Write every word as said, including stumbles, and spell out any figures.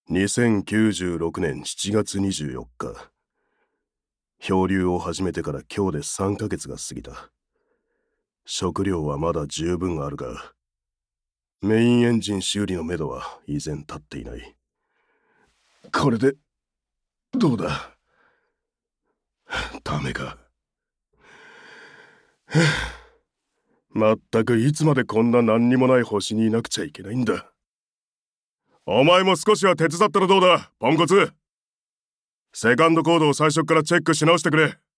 にせんきゅうじゅうろくねんしちがつにじゅうよっか。漂流を始めてから今日でさんかげつが過ぎた。食料はまだ十分あるが、メインエンジン修理のめどは依然立っていない。これで、どうだ？ダメか。まったくいつまでこんな何にもない星にいなくちゃいけないんだ。お前も少しは手伝ったらどうだ、ポンコツ。セカンドコードを最初からチェックし直してくれ。